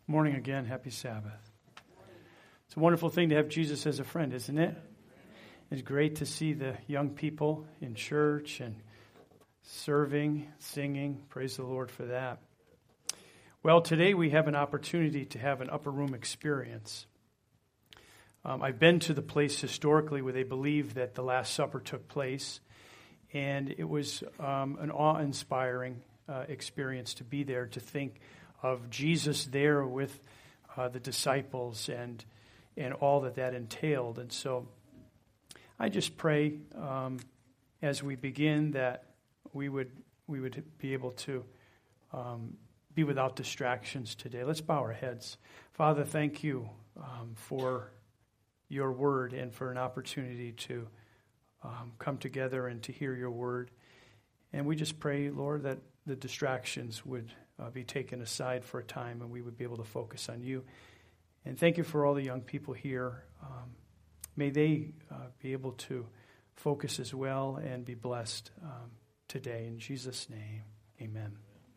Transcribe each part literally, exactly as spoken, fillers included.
Morning again. Happy Sabbath. It's a wonderful thing to have Jesus as a friend, isn't it? It's great to see the young people in church and serving, singing. Praise the Lord for that. Well, today we have an opportunity to have an upper room experience. Um, I've been to the place historically where they believe that the Last Supper took place, and it was um, an awe-inspiring uh, experience to be there, to think of Jesus there with uh, the disciples and and all that that entailed. And so I just pray um, as we begin that we would we would be able to um, be without distractions today. Let's bow our heads. Father, thank you um, for your word and for an opportunity to um, come together and to hear your word. And we just pray, Lord, that the distractions would uh, be taken aside for a time and we would be able to focus on you. And thank you for all the young people here. Um, may they uh, be able to focus as well and be blessed um, today. In Jesus' name, amen.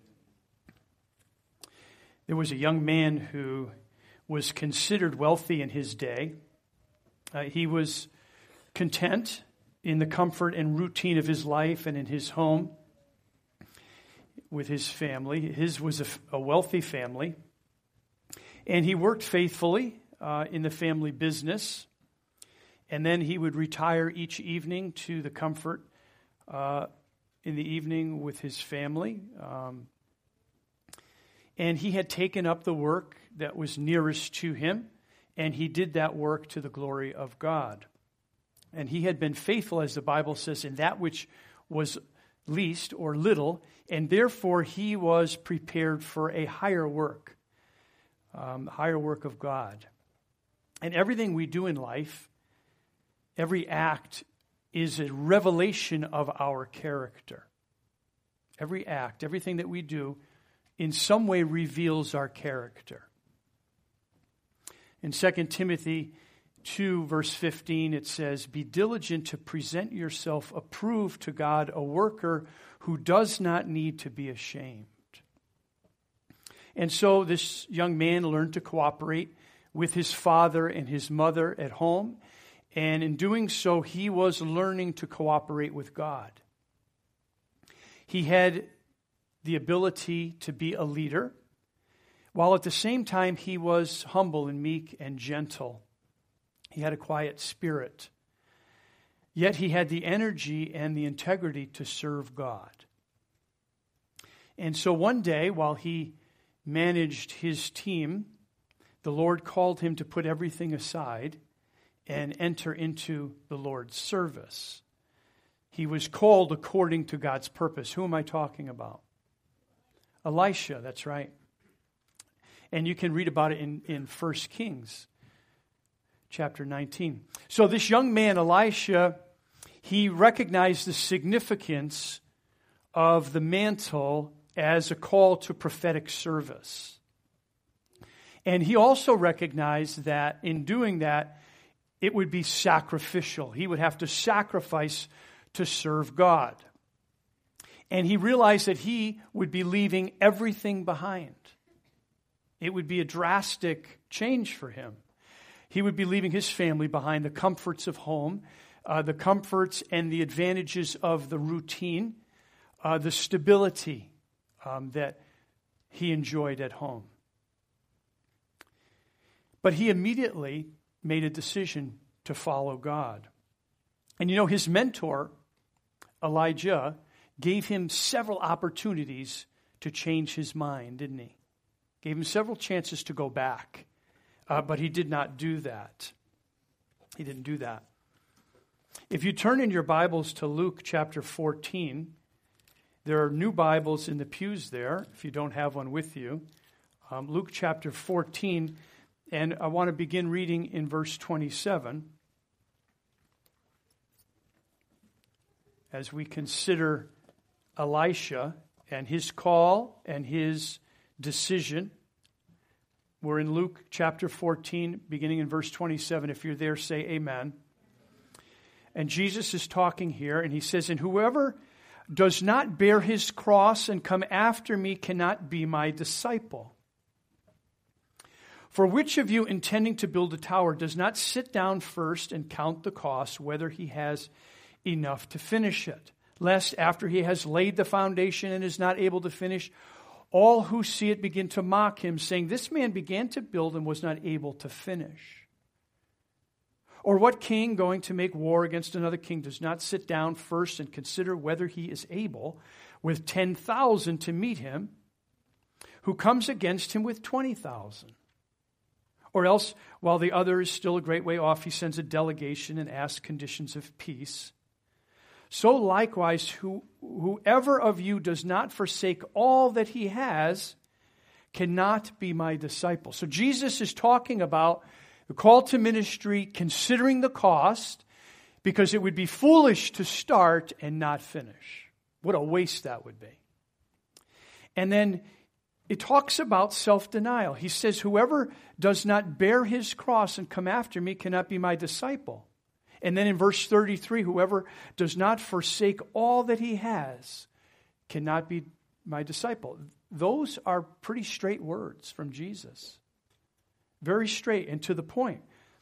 There was a young man who was considered wealthy in his day. Uh, he was content in the comfort and routine of his life and in his home with his family. His was a, a wealthy family. And he worked faithfully uh, in the family business. And then he would retire each evening to the comfort uh, in the evening with his family. Um, and he had taken up the work that was nearest to him. And he did that work to the glory of God. And he had been faithful, as the Bible says, in that which was least or little, and therefore he was prepared for a higher work, um, higher work of God. And everything we do in life, every act is a revelation of our character. Every act, everything that we do, in some way reveals our character. In Second Timothy two, verse fifteen, it says, "Be diligent to present yourself approved to God, a worker who does not need to be ashamed." And so this young man learned to cooperate with his father and his mother at home. And in doing so, he was learning to cooperate with God. He had the ability to be a leader, while at the same time he was humble and meek and gentle. He had a quiet spirit. Yet he had the energy and the integrity to serve God. And so one day, while he managed his team, the Lord called him to put everything aside and enter into the Lord's service. He was called according to God's purpose. Who am I talking about? Elisha, that's right. And you can read about it in, in First Kings chapter nineteen. So this young man, Elisha, he recognized the significance of the mantle as a call to prophetic service. And he also recognized that in doing that, it would be sacrificial. He would have to sacrifice to serve God. And he realized that he would be leaving everything behind. It would be a drastic change for him. He would be leaving his family behind, the comforts of home, uh, the comforts and the advantages of the routine, uh, the stability um, that he enjoyed at home. But he immediately made a decision to follow God. And you know, his mentor, Elijah, gave him several opportunities to change his mind, didn't he? Gave him several chances to go back. Uh, but he did not do that. He didn't do that. If you turn in your Bibles to Luke chapter fourteen, there are new Bibles in the pews there, if you don't have one with you. Um, Luke chapter fourteen, and I want to begin reading in verse twenty-seven. As we consider Elisha and his call and his decision. We're in Luke chapter fourteen, beginning in verse twenty-seven. If you're there, say amen. And Jesus is talking here, and he says, "And whoever does not bear his cross and come after me cannot be my disciple. For which of you intending to build a tower does not sit down first and count the cost, whether he has enough to finish it? Lest after he has laid the foundation and is not able to finish, all who see it begin to mock him, saying, this man began to build and was not able to finish. Or what king going to make war against another king does not sit down first and consider whether he is able with ten thousand to meet him, who comes against him with twenty thousand? Or else, while the other is still a great way off, he sends a delegation and asks conditions of peace. So likewise, who, whoever of you does not forsake all that he has cannot be my disciple. So Jesus is talking about the call to ministry, considering the cost, because it would be foolish to start and not finish. What a waste that would be. And then it talks about self-denial. He says, whoever does not bear his cross and come after me cannot be my disciple. And then in verse thirty-three, whoever does not forsake all that he has cannot be my disciple. Those are pretty straight words from Jesus. Very straight and to the point.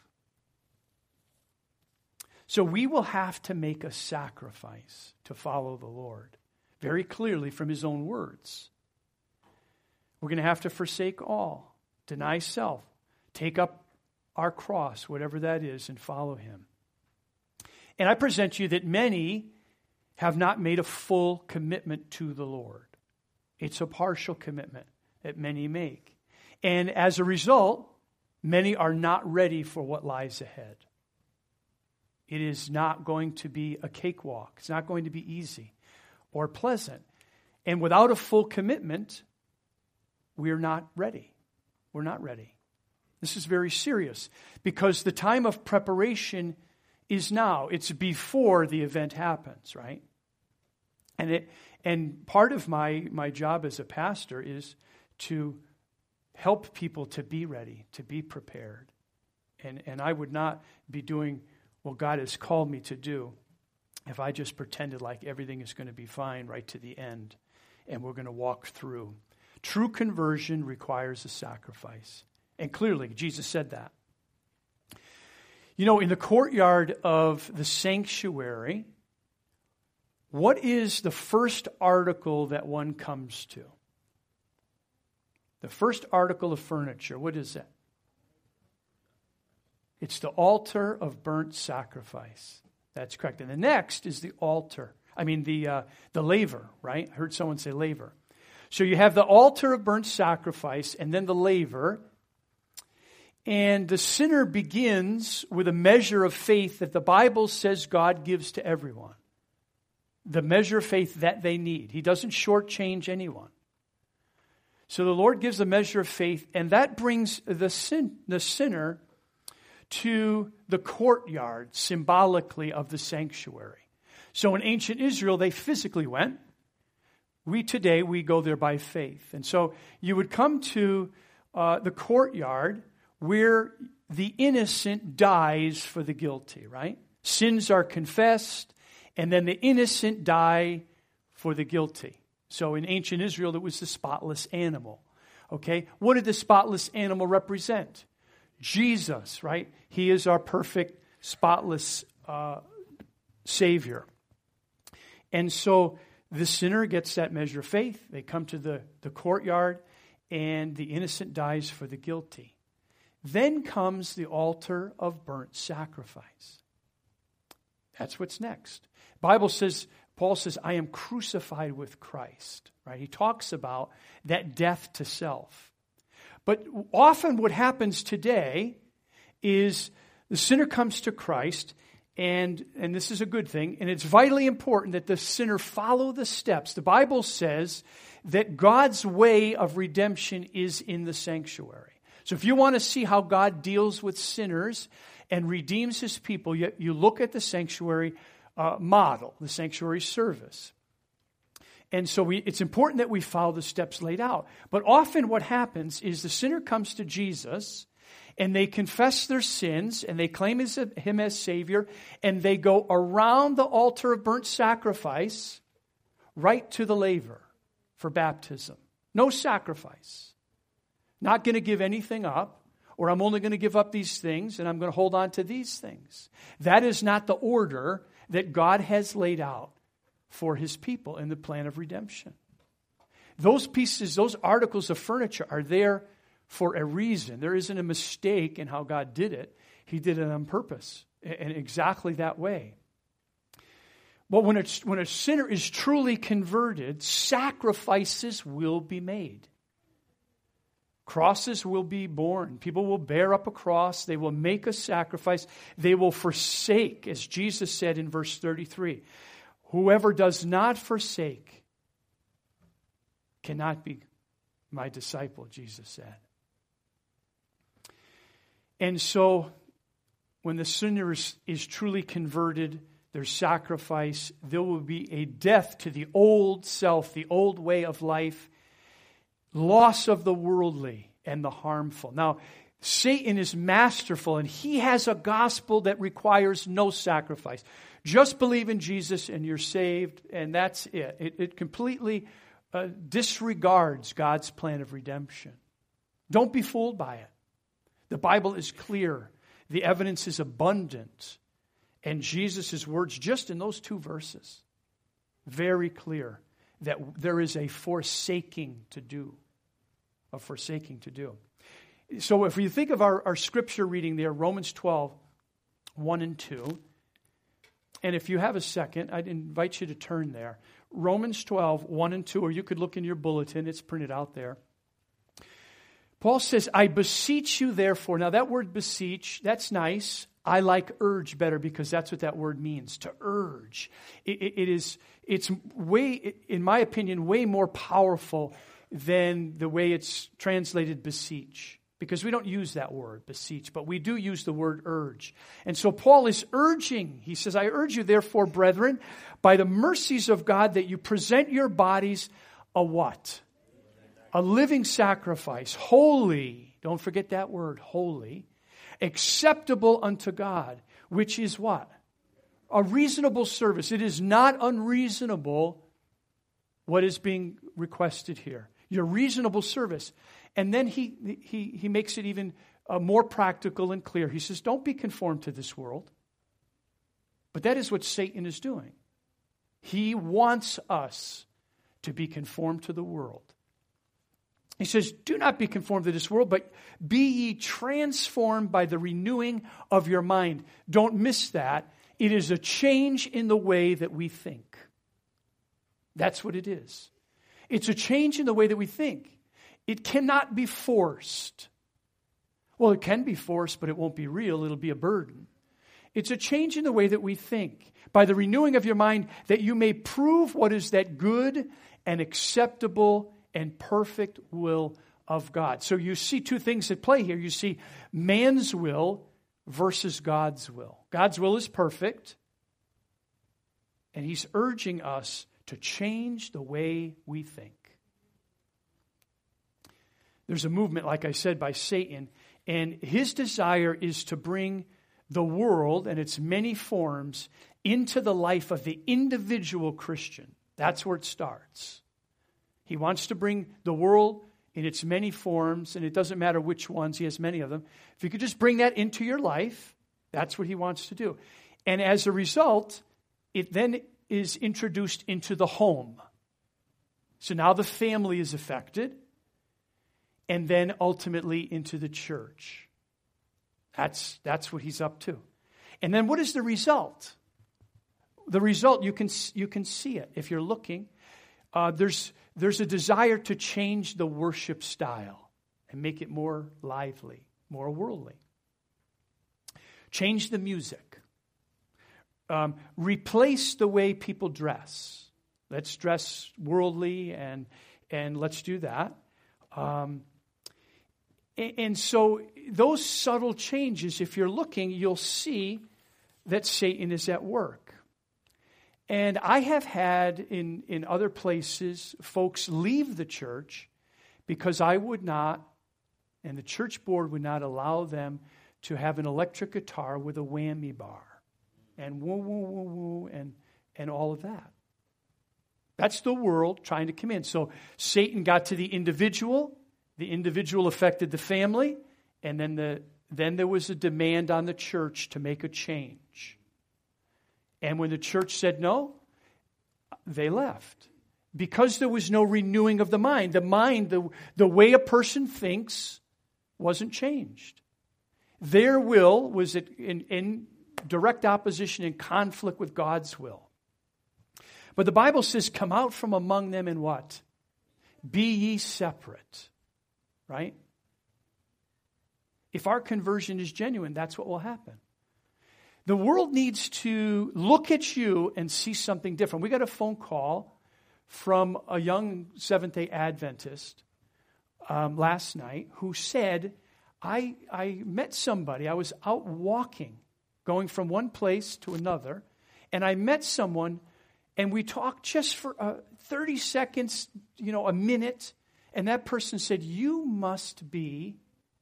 So we will have to make a sacrifice to follow the Lord. Very clearly from his own words. We're going to have to forsake all, deny self, take up our cross, whatever that is, and follow him. And I present you that many have not made a full commitment to the Lord. It's a partial commitment that many make. And as a result, many are not ready for what lies ahead. It is not going to be a cakewalk. It's not going to be easy or pleasant. And without a full commitment, we're not ready. We're not ready. This is very serious because the time of preparation is now. It's before the event happens, right? And it and part of my, my job as a pastor is to help people to be ready, to be prepared. And and I would not be doing what God has called me to do if I just pretended like everything is going to be fine right to the end and we're going to walk through. True conversion requires a sacrifice. And clearly, Jesus said that. You know, in the courtyard of the sanctuary, what is the first article that one comes to? The first article of furniture, what is it? It's the altar of burnt sacrifice. That's correct. And the next is the altar. I mean, the uh, the laver, right? I heard someone say laver. So you have the altar of burnt sacrifice and then the laver. And the sinner begins with a measure of faith that the Bible says God gives to everyone. The measure of faith that they need. He doesn't shortchange anyone. So the Lord gives a measure of faith, and that brings the sin, the sinner to the courtyard, symbolically, of the sanctuary. So in ancient Israel, they physically went. We today, we go there by faith. And so you would come to uh, the courtyard where the innocent dies for the guilty, right? Sins are confessed, and then the innocent die for the guilty. So in ancient Israel, it was the spotless animal. Okay? What did the spotless animal represent? Jesus, right? He is our perfect, spotless uh, Savior. And so the sinner gets that measure of faith. They come to the, the courtyard, and the innocent dies for the guilty. Then comes the altar of burnt sacrifice. That's what's next. The Bible says, Paul says, I am crucified with Christ. Right? He talks about that death to self. But often what happens today is the sinner comes to Christ, and, and this is a good thing, and it's vitally important that the sinner follow the steps. The Bible says that God's way of redemption is in the sanctuary. So if you want to see how God deals with sinners and redeems his people, you, you look at the sanctuary uh, model, the sanctuary service. And so we, it's important that we follow the steps laid out. But often what happens is the sinner comes to Jesus and they confess their sins and they claim his, him as Savior, and they go around the altar of burnt sacrifice right to the laver for baptism. No sacrifice. Not going to give anything up. or I'm only going to give up these things and I'm going to hold on to these things. That is not the order that God has laid out for his people in the plan of redemption. Those pieces, those articles of furniture are there for a reason. There isn't a mistake in how God did it. He did it on purpose, and exactly that way. But when a, when a sinner is truly converted, sacrifices will be made. Crosses will be borne. People will bear up a cross. They will make a sacrifice. They will forsake, as Jesus said in verse thirty-three. Whoever does not forsake cannot be my disciple, Jesus said. And so, when the sinner is, is truly converted, there's sacrifice. There will be a death to the old self, the old way of life, loss of the worldly and the harmful. Now, Satan is masterful, and he has a gospel that requires no sacrifice. Just believe in Jesus and you're saved, and that's it. It, it completely uh, disregards God's plan of redemption. Don't be fooled by it. The Bible is clear. The evidence is abundant. And Jesus' words, just in those two verses, very clear that there is a forsaking to do. A forsaking to do. So if you think of our, our scripture reading there, Romans twelve, one and two, and if you have a second, I'd invite you to turn there. Romans twelve, one and two, or you could look in your bulletin, it's printed out there. Paul says, I beseech you therefore. Now that word beseech, that's nice. I like urge better because that's what that word means, to urge. It, it, it is, it's way, in my opinion, way more powerful than the way it's translated beseech. Because we don't use that word, beseech, but we do use the word urge. And so Paul is urging, he says, I urge you therefore, brethren, by the mercies of God, that you present your bodies a what? A living sacrifice, holy, don't forget that word, holy, acceptable unto God, which is what? A reasonable service. It is not unreasonable what is being requested here. Your reasonable service. And then he he he makes it even uh, more practical and clear. He says, don't be conformed to this world. But that is what Satan is doing. He wants us to be conformed to the world. He says, do not be conformed to this world, but be ye transformed by the renewing of your mind. Don't miss that. It is a change in the way that we think. That's what it is. It's a change in the way that we think. It cannot be forced. Well, it can be forced, but it won't be real. It'll be a burden. It's a change in the way that we think. By the renewing of your mind, that you may prove what is that good and acceptable and perfect will of God. So you see two things at play here. You see man's will versus God's will. God's will is perfect, and he's urging us to change the way we think. There's a movement, like I said, by Satan, and his desire is to bring the world and its many forms into the life of the individual Christian. That's where it starts. He wants to bring the world in its many forms, and it doesn't matter which ones, he has many of them. If you could just bring that into your life, that's what he wants to do. And as a result, it then is introduced into the home. So now the family is affected, and then ultimately into the church. That's, that's what he's up to. And then what is the result? The result, you can, you can see it if you're looking. Uh, there's, there's a desire to change the worship style and make it more lively, more worldly. Change the music. Um, replace the way people dress. Let's dress worldly, and, and let's do that. Um, and, and so those subtle changes, if you're looking, you'll see that Satan is at work. And I have had in, in other places folks leave the church because I would not, and the church board would not allow them to have an electric guitar with a whammy bar and woo, woo, woo, woo, and, and all of that. That's the world trying to come in. So Satan got to the individual, the individual affected the family, And then the then there was a demand on the church to make a change. And when the church said no, they left. Because there was no renewing of the mind. The mind, the, the way a person thinks, wasn't changed. Their will was in, in direct opposition and conflict with God's will. But the Bible says, come out from among them and what? Be ye separate. Right? If our conversion is genuine, that's what will happen. The world needs to look at you and see something different. We got a phone call from a young Seventh-day Adventist um, last night who said, I, I met somebody. I was out walking, going from one place to another, and I met someone, and we talked just for uh, thirty seconds, you know, a minute, and that person said, you must be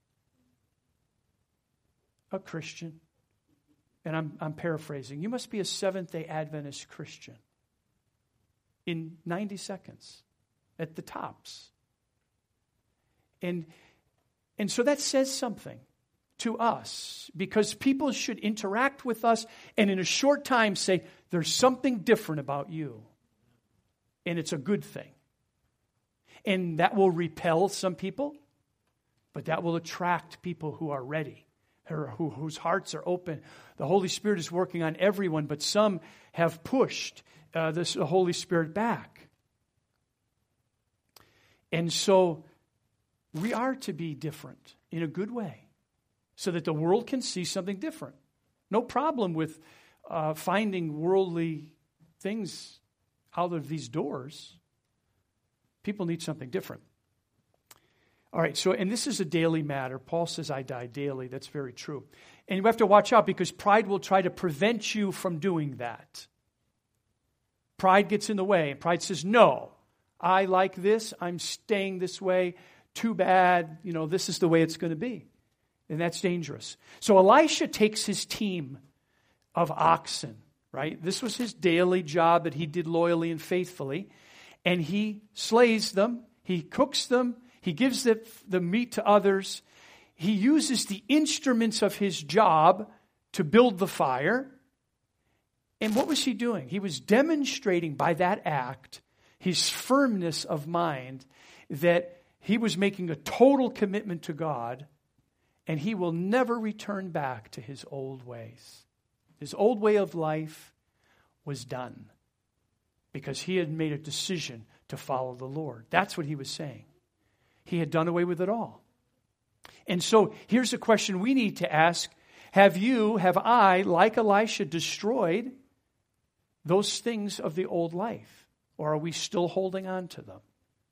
a Christian. And I'm, I'm paraphrasing. You must be a Seventh-day Adventist Christian. In ninety seconds, at the tops. And, and so that says something to us, because people should interact with us and in a short time say, there's something different about you. And it's a good thing. And that will repel some people, but that will attract people who are ready, who, whose hearts are open. The Holy Spirit is working on everyone, but some have pushed uh, this, the Holy Spirit back. And so we are to be different in a good way so that the world can see something different. No problem with uh, finding worldly things out of these doors. People need something different. All right, so, and this is a daily matter. Paul says, I die daily. That's very true. And you have to watch out because pride will try to prevent you from doing that. Pride gets in the way. And pride says, no, I like this. I'm staying this way. Too bad. You know, this is the way it's going to be. And that's dangerous. So Elisha takes his team of oxen, right? This was his daily job that he did loyally and faithfully. And he slays them. He cooks them. He gives the, the meat to others. He uses the instruments of his job to build the fire. And what was he doing? He was demonstrating by that act his firmness of mind that he was making a total commitment to God and he will never return back to his old ways. His old way of life was done because he had made a decision to follow the Lord. That's what he was saying. He had done away with it all. And so here's a question we need to ask. Have you, have I, like Elisha, destroyed those things of the old life? Or are we still holding on to them?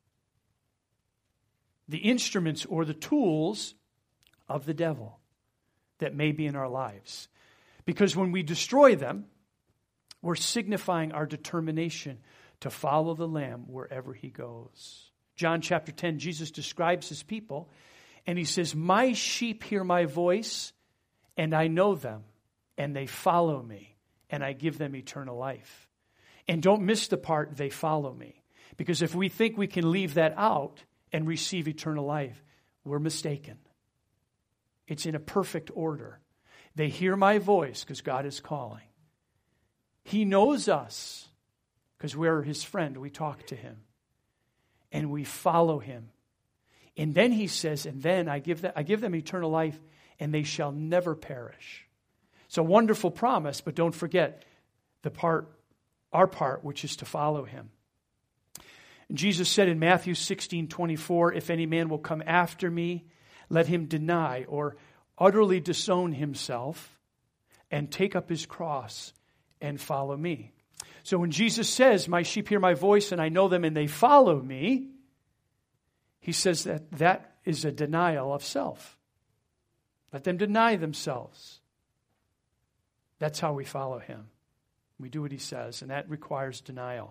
The instruments or the tools of the devil that may be in our lives. Because when we destroy them, we're signifying our determination to follow the Lamb wherever he goes. John chapter ten, Jesus describes his people, and he says, my sheep hear my voice, and I know them, and they follow me, and I give them eternal life. And don't miss the part, they follow me. Because if we think we can leave that out and receive eternal life, we're mistaken. It's in a perfect order. They hear my voice because God is calling. He knows us because we're his friend. We talk to him. And we follow him. And then he says, and then I give them, I give them eternal life, and they shall never perish. It's a wonderful promise, but don't forget the part, our part, which is to follow him. And Jesus said in Matthew sixteen twenty-four, if any man will come after me, let him deny or utterly disown himself and take up his cross and follow me. So when Jesus says, my sheep hear my voice and I know them and they follow me, he says that that is a denial of self. Let them deny themselves. That's how we follow him. We do what he says, and that requires denial.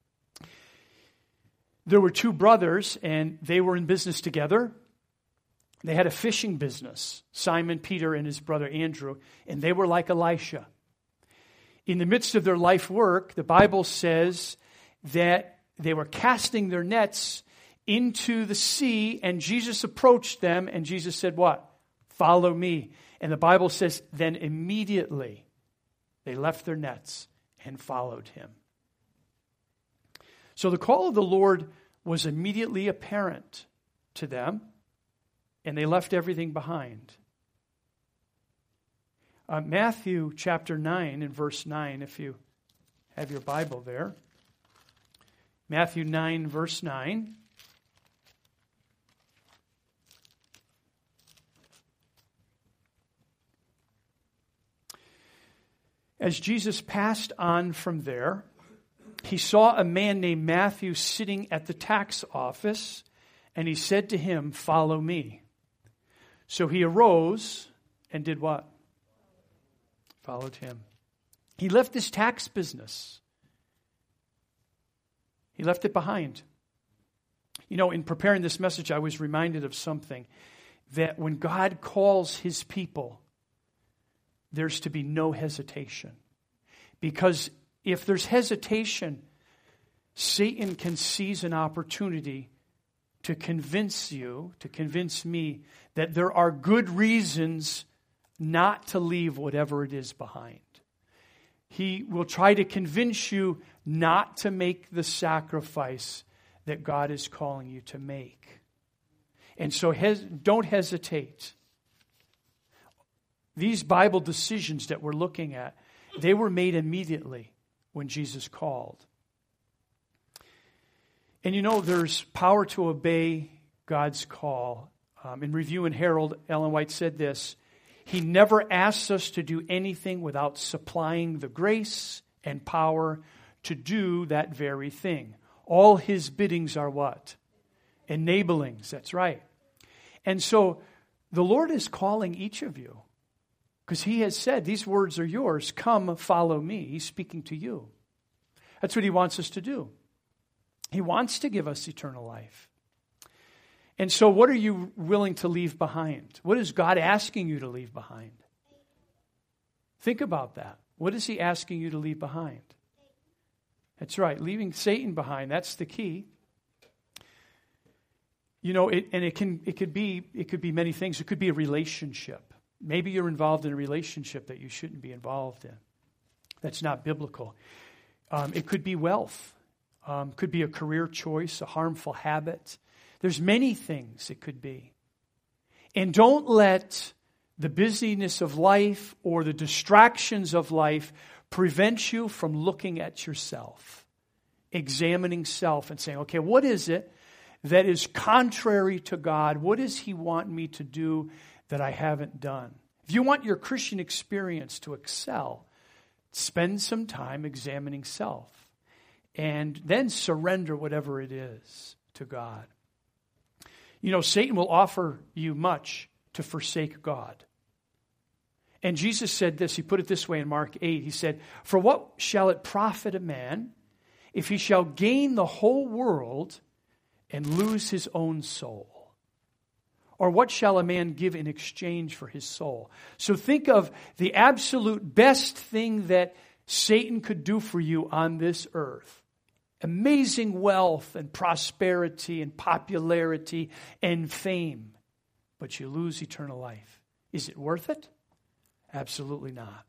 There were two brothers, and they were in business together. They had a fishing business, Simon Peter and his brother Andrew, and they were like Elisha. In the midst of their life work, the Bible says that they were casting their nets into the sea, and Jesus approached them, and Jesus said what? Follow me. And the Bible says, then immediately they left their nets and followed him. So the call of the Lord was immediately apparent to them, and they left everything behind. Uh, Matthew chapter nine and verse nine, if you have your Bible there. Matthew nine, verse nine. As Jesus passed on from there, he saw a man named Matthew sitting at the tax office, and he said to him, "Follow me." So he arose and did what? Followed him. He left his tax business. He left it behind. You know, in preparing this message, I was reminded of something, that when God calls his people, there's to be no hesitation. Because if there's hesitation, Satan can seize an opportunity to convince you, to convince me, that there are good reasons not to leave whatever it is behind. He will try to convince you not to make the sacrifice that God is calling you to make. And so hes- don't hesitate. These Bible decisions that we're looking at, they were made immediately when Jesus called. And you know, there's power to obey God's call. Um, in Review and Herald, Ellen White said this: he never asks us to do anything without supplying the grace and power to do that very thing. All his biddings are what? Enablings, that's right. And so the Lord is calling each of you, because he has said, these words are yours, come follow me. He's speaking to you. That's what he wants us to do. He wants to give us eternal life. And so what are you willing to leave behind? What is God asking you to leave behind? Think about that. What is he asking you to leave behind? That's right, leaving Satan behind. That's the key. You know, it, and it can it could be it could be many things. It could be a relationship. Maybe you're involved in a relationship that you shouldn't be involved in. That's not biblical. Um, it could be wealth. Um, could be a career choice, a harmful habit. There's many things it could be. And don't let the busyness of life or the distractions of life prevent you from looking at yourself, examining self and saying, okay, what is it that is contrary to God? What does he want me to do that I haven't done? If you want your Christian experience to excel, spend some time examining self and then surrender whatever it is to God. You know, Satan will offer you much to forsake God. And Jesus said this, he put it this way in Mark eight. He said, for what shall it profit a man if he shall gain the whole world and lose his own soul? Or what shall a man give in exchange for his soul? So think of the absolute best thing that Satan could do for you on this earth. Amazing wealth and prosperity and popularity and fame. But you lose eternal life. Is it worth it? Absolutely not.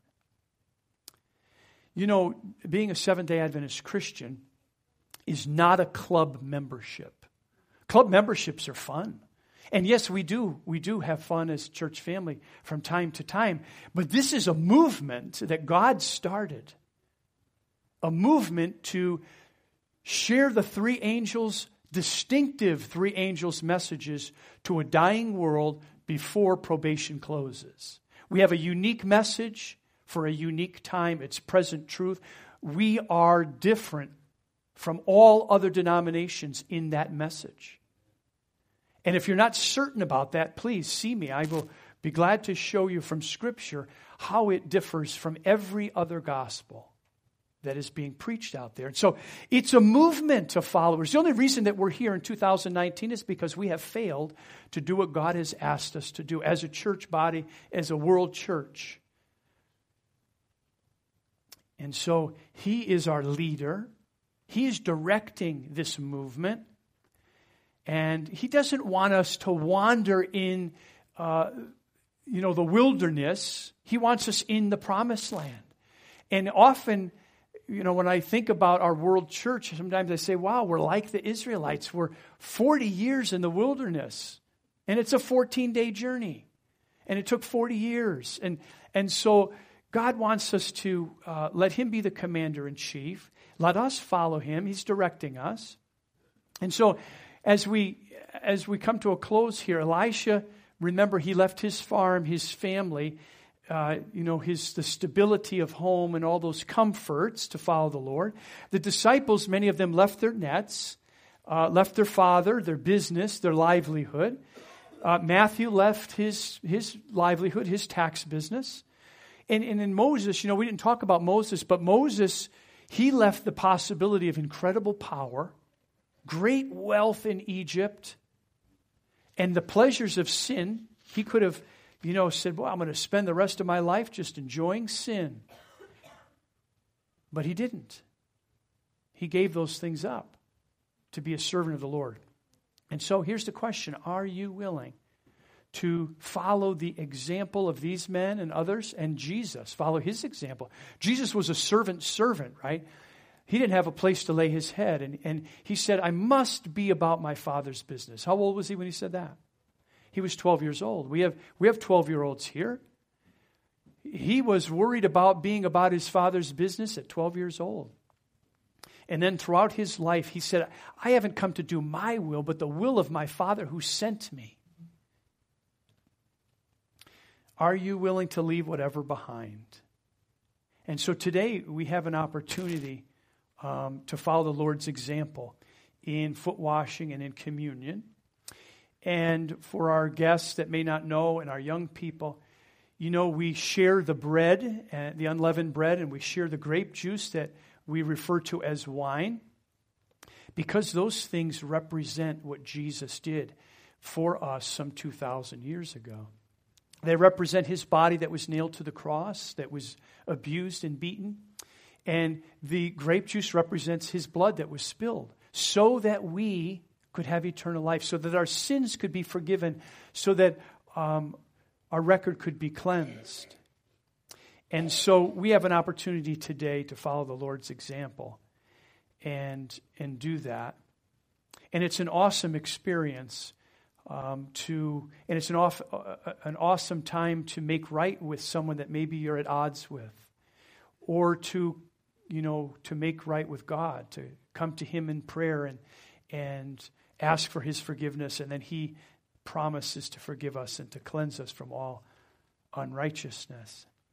You know, being a Seventh-day Adventist Christian is not a club membership. Club memberships are fun. And yes, we do. We do have fun as a church family from time to time. But this is a movement that God started. A movement to share the three angels, distinctive three angels' messages to a dying world before probation closes. We have a unique message for a unique time. It's present truth. We are different from all other denominations in that message. And if you're not certain about that, please see me. I will be glad to show you from Scripture how it differs from every other gospel that is being preached out there. And so it's a movement of followers. The only reason that we're here in two thousand nineteen is because we have failed to do what God has asked us to do as a church body, as a world church. And so he is our leader. He is directing this movement. And he doesn't want us to wander in uh, you know, the wilderness. He wants us in the promised land. And often, you know, when I think about our world church, sometimes I say, wow, we're like the Israelites. We're forty years in the wilderness. And it's a fourteen-day journey. And it took forty years. And, and so God wants us to uh, let him be the commander-in-chief. Let us follow him. He's directing us. And so as we as we come to a close here, Elisha, remember, he left his farm, his family, uh, you know, his the stability of home and all those comforts to follow the Lord. The disciples, many of them left their nets, uh, left their father, their business, their livelihood. Uh, Matthew left his his livelihood, his tax business. And, and in Moses, you know, we didn't talk about Moses, but Moses, he left the possibility of incredible power, great wealth in Egypt, and the pleasures of sin. He could have, you know, said, well, I'm going to spend the rest of my life just enjoying sin. But he didn't. He gave those things up to be a servant of the Lord. And so here's the question. Are you willing to follow the example of these men and others and Jesus? Follow his example. Jesus was a servant servant, right? He didn't have a place to lay his head. And, and he said, I must be about my Father's business. How old was he when he said that? He was twelve years old. We have we have twelve-year-olds here. He was worried about being about his Father's business at twelve years old. And then throughout his life, he said, I haven't come to do my will, but the will of my Father who sent me. Are you willing to leave whatever behind? And so today we have an opportunity um, to follow the Lord's example in foot washing and in communion. And for our guests that may not know and our young people, you know, we share the bread, uh, the unleavened bread, and we share the grape juice that we refer to as wine, because those things represent what Jesus did for us some two thousand years ago. They represent his body that was nailed to the cross, that was abused and beaten. And the grape juice represents his blood that was spilled so that we could have eternal life, so that our sins could be forgiven, so that um, our record could be cleansed. And so we have an opportunity today to follow the Lord's example and, and do that. And it's an awesome experience. Um, to and it's an off, uh, an awesome time to make right with someone that maybe you're at odds with, or to, you know, to make right with God, to come to him in prayer and and ask for his forgiveness, and then he promises to forgive us and to cleanse us from all unrighteousness.